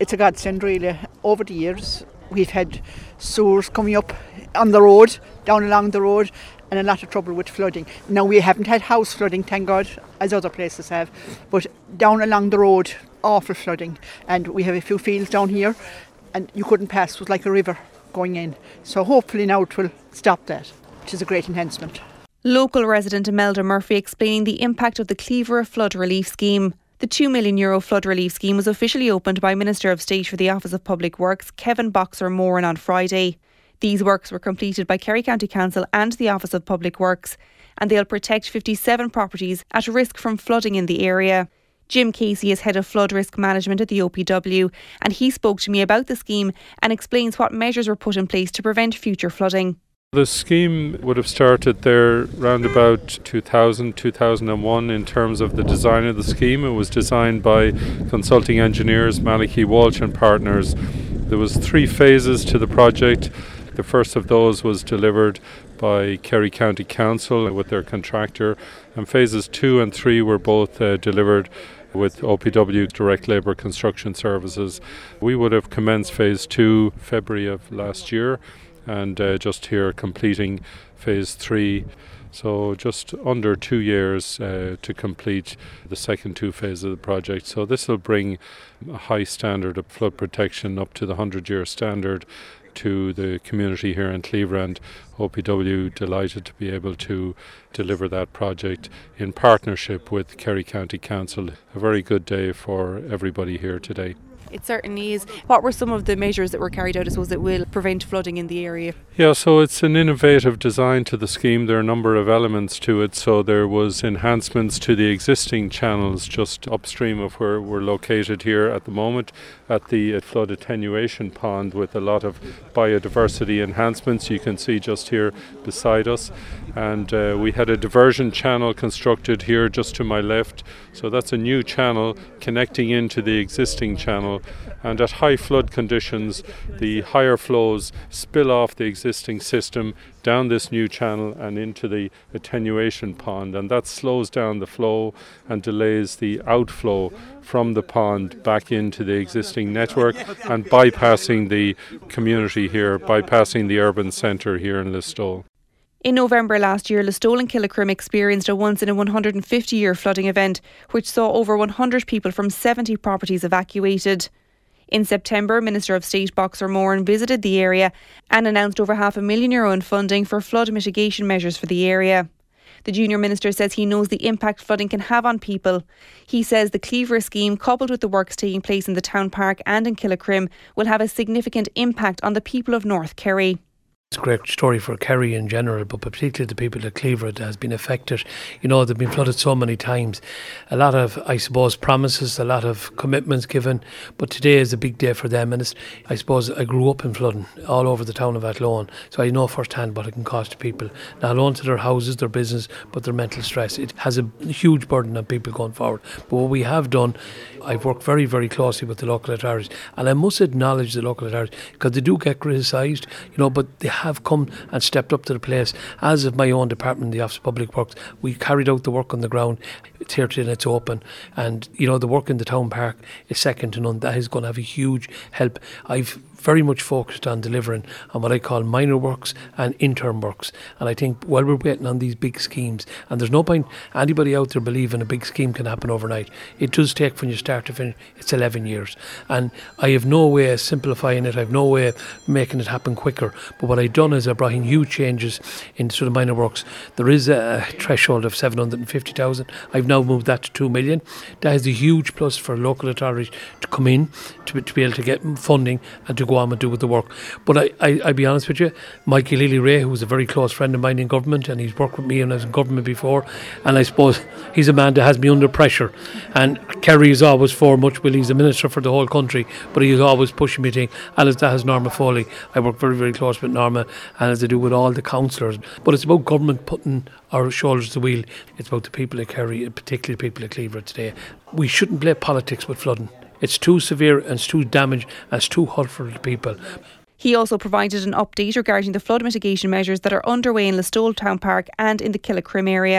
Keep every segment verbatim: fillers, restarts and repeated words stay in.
It's a godsend really. Over the years we've had sewers coming up on the road, down along the road, and a lot of trouble with flooding. Now we haven't had house flooding, thank God, as other places have, but down along the road, awful flooding. And we have a few fields down here and you couldn't pass, it was like a river going in. So hopefully now it will stop that, which is a great enhancement. Local resident Imelda Murphy explaining the impact of the Cleaver Flood Relief Scheme. The two million euro flood relief scheme was officially opened by Minister of State for the Office of Public Works, Kevin Boxer-Moran, on Friday. These works were completed by Kerry County Council and the Office of Public Works, and they'll protect fifty-seven properties at risk from flooding in the area. Jim Casey is Head of Flood Risk Management at the O P W, and he spoke to me about the scheme and explains what measures were put in place to prevent future flooding. The scheme would have started there around about two thousand, two thousand one in terms of the design of the scheme. It was designed by consulting engineers, Malachy Walsh and Partners. There was three phases to the project. The first of those was delivered by Kerry County Council with their contractor, and phases two and three were both uh, delivered with O P W Direct Labour Construction Services. We would have commenced phase two February of last year, and uh, just here completing phase three. So just under two years uh, to complete the second two phases of the project. So this will bring a high standard of flood protection up to the hundred-year standard to the community here in Cleaver, and O P W delighted to be able to deliver that project in partnership with Kerry County Council. A very good day for everybody here today. It certainly is. What were some of the measures that were carried out, I suppose, that will prevent flooding in the area? Yeah, so it's an innovative design to the scheme. There are a number of elements to it. So there was enhancements to the existing channels just upstream of where we're located here at the moment at the flood attenuation pond, with a lot of biodiversity enhancements you can see just here beside us. And uh, we had a diversion channel constructed here just to my left. So that's a new channel connecting into the existing channel. And at high flood conditions, the higher flows spill off the existing system down this new channel and into the attenuation pond, and that slows down the flow and delays the outflow from the pond back into the existing network and bypassing the community here, bypassing the urban centre here in Listowel. In November last year, Listowel and Killicrim experienced a once in a one hundred fifty year flooding event, which saw over one hundred people from seventy properties evacuated. In September, Minister of State Boxer-Moran visited the area and announced over half a million euro in funding for flood mitigation measures for the area. The junior minister says he knows the impact flooding can have on people. He says the Cleaver scheme, coupled with the works taking place in the town park and in Killicrim, will have a significant impact on the people of North Kerry. It's a great story for Kerry in general, but particularly the people at Cleaver that has been affected. You know, they've been flooded so many times. A lot of, I suppose, promises, a lot of commitments given, but today is a big day for them. And it's, I suppose I grew up in flooding all over the town of Athlone, so I know firsthand what it can cost to people, not only to their houses, their business, but their mental stress. It has a huge burden on people going forward. But what we have done, I've worked very, very closely with the local authorities, and I must acknowledge the local authorities, because they do get criticised, you know, but they have come and stepped up to the place. As of my own department, the Office of Public Works, we carried out the work on the ground. It's here today and it's open, and you know, the work in the town park is second to none. That is going to have a huge help. I've very much focused on delivering on what I call minor works and interim works, and I think while we're waiting on these big schemes, and there's no point anybody out there believing a big scheme can happen overnight. It does take, from you start to finish, it's eleven years, and I have no way of simplifying it. I have no way of making it happen quicker, but what I've done is I've brought in huge changes into the minor works. There is a threshold of seven hundred fifty thousand. I've now moved that to two million. That is a huge plus for local authorities to come in, to, to be able to get funding and to go on and do with the work. But I, I, I'll be honest with you, Mikey Lilly-Ray, who's a very close friend of mine in government, and he's worked with me when I was in government before, and I suppose he's a man that has me under pressure, and Kerry is always for much. Well, he's a minister for the whole country, but he's always pushing me to think, and as that has Norma Foley. I work very, very close with Norma, and as I do with all the councillors. But it's about government putting our shoulders to the wheel. It's about the people of Kerry, and particularly the people of Cleaver today. We shouldn't play politics with flooding. It's too severe and it's too damaging and it's too hurtful to people. He also provided an update regarding the flood mitigation measures that are underway in Listowel Town Park and in the Killicrim area.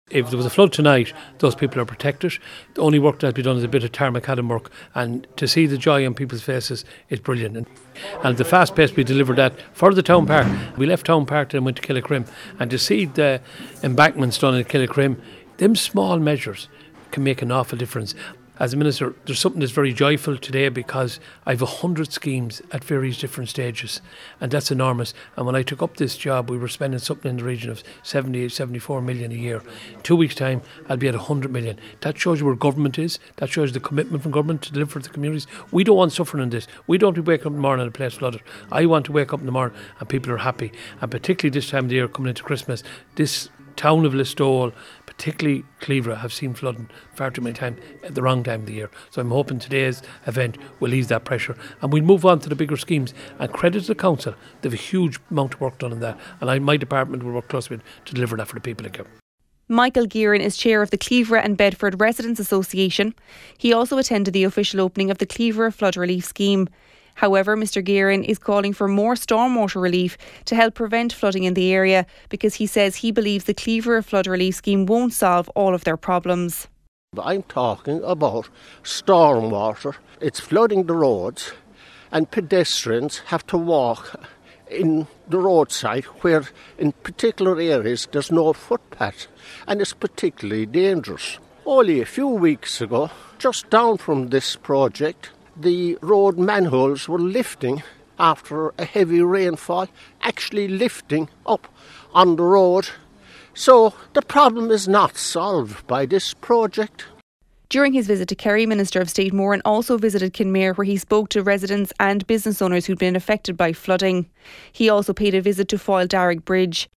If there was a flood tonight, those people are protected. The only work that has been done is a bit of tar macadam work, and to see the joy on people's faces is brilliant. And, and the fast pace we delivered that for the town park. We left town park and went to Killicrim, and to see the embankments done in Killicrim, them small measures can make an awful difference. As a minister, there's something that's very joyful today because I have a hundred schemes at various different stages, and that's enormous. And when I took up this job, we were spending something in the region of seventy, seventy-four million a year. In two weeks' time, I'll be at one hundred million. That shows you where government is. That shows the commitment from government to deliver for the communities. We don't want suffering in this. We don't want to wake up in the morning and the place flooded. I want to wake up in the morning and people are happy. And particularly this time of the year, coming into Christmas, this town of Listowel, particularly Cleaver, have seen flooding far too many times at the wrong time of the year. So I'm hoping today's event will ease that pressure and we'll move on to the bigger schemes. And credit to the council, they have a huge amount of work done on that, and I, my department will work closely with to deliver that for the people in Cleaver. Michael Gearan is chair of the Cleaver and Bedford Residents Association. He also attended the official opening of the Cleaver Flood Relief Scheme. However, Mr Gearan is calling for more stormwater relief to help prevent flooding in the area because he says he believes the Cleaver Flood Relief Scheme won't solve all of their problems. I'm talking about stormwater. It's flooding the roads and pedestrians have to walk in the roadside where in particular areas there's no footpath and it's particularly dangerous. Only a few weeks ago, just down from this project, the road manholes were lifting after a heavy rainfall, actually lifting up on the road. So the problem is not solved by this project. During his visit to Kerry, Minister of State Moran also visited Kinmare, where he spoke to residents and business owners who'd been affected by flooding. He also paid a visit to Foyle Darrig Bridge.